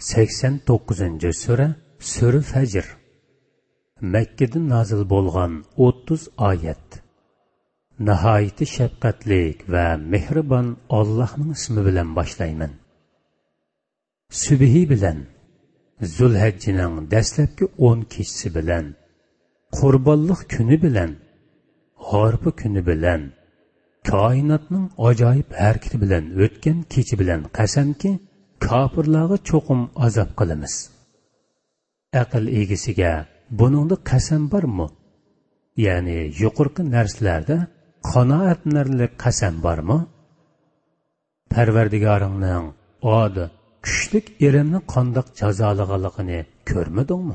89. sura Sura Fajr. Mekke'den nazil bo'lgan 30 oyat. Nihoyatda shafqatlik va mehribon Allohning ismi bilan boshlayman. Subhi bilan, Zulhijjaning dastlabki 10 kechasi bilan, Qurbonlik kuni bilan, G'arbi kuni bilan, koinotning ajoyib harakati bilan o'tgan kecha bilan qasamki, kofirlarga cho'qim azob qilamiz. Aql egasiga buningda qasam bormi? Ya'ni yuqorqi narsalarda qanoatlanarlik qasam bormi? Parvardigoringning odi kuchlik erimni qandoq jazolaganligini ko'rmadingmi?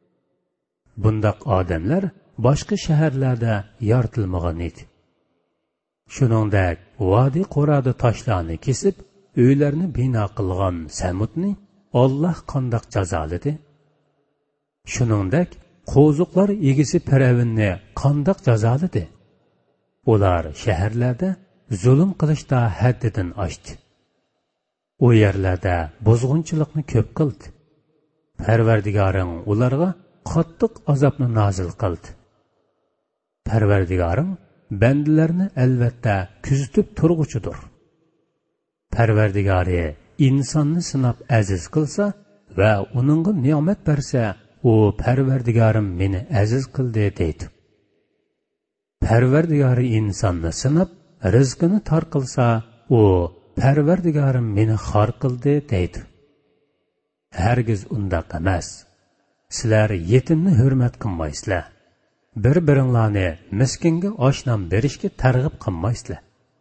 Bundaq odamlar boshqa shaharlarda yoritilmagan edi. Shuningdek, vodiy qo'rada toshlarni kesib, uylarni bino qilgan Samudni Alloh qandoq jazoladi? Shuningdek, qo'ziqlar egisi Firavunni qandoq jazoladi? Ular shaharlarda zulm qilishda haddidan oshdi. U yerlarda buzg'unchilikni ko'p qildi. Parvardigoring ularga qattiq azobni nozil qildi. Parvardigoring bandalarni albatta kuzatib turg'uchidir. Parvardigori insonni sinab aziz qilsa va uningga ne'mat bersa, u Parvardigorim meni aziz qildi deydi. Parvardigori insonni sinab rizqini tor qilsa, u Parvardigorim meni xor qildi deydi. Hargiz undaq emas. Sizlar yetimni hurmat qilmaysizlar. Bir-biringlarni miskinga oshnom berishga targ'ib qilmaysizlar.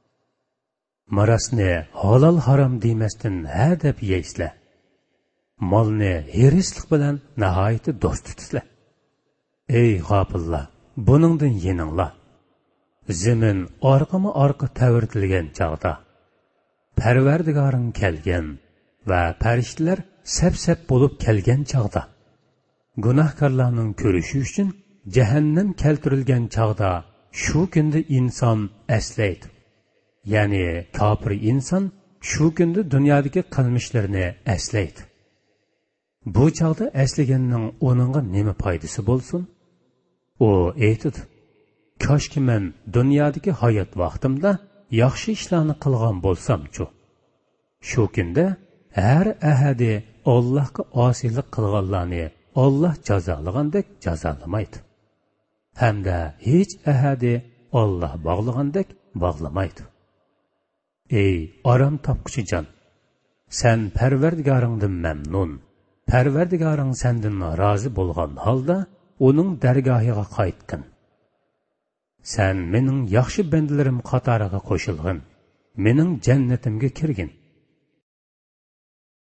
Marasni halol harom demasdan ha deb yeysizlar. Molni herislik bilan nihoyatda do'st tutasizlar. Ey g'ofillar, buningdan yeninglar. Zamin orqama-orqa tavirtilgan chog'da Parvardigoring kelgan va farishtalar sap-sap bo'lib kelgan chog'da gunohkorlarning ko'rishi uchun jahannam keltirilgan chog'da shu kunda inson aslaydi. Ya'ni kofir inson shu kunda dunyodagi qilmishlarini aslaydi. Bu chog'da aslaganning uningga nima foydasi bo'lsin? U aytadi: "Koshki men dunyodagi hayot vaqtimda yaxshi ishlarni qilgan bo'lsam-chu." Shu kunda har ahadi Allohga osiylik qilganlarni Alloh jazolagandek jazolamaydi. Hamda hech ahadi Alloh bog'lagandek bog'lamaydi. Ey aram topquchi jon, sen Parvardigoringdan mamnun, Parvardigoring sendan rozi bo'lgan holda uning dargohiga qaytgin. Sen mening yaxshi bandalarim qatoriga qo'shilgin, mening jannatimga kirgin.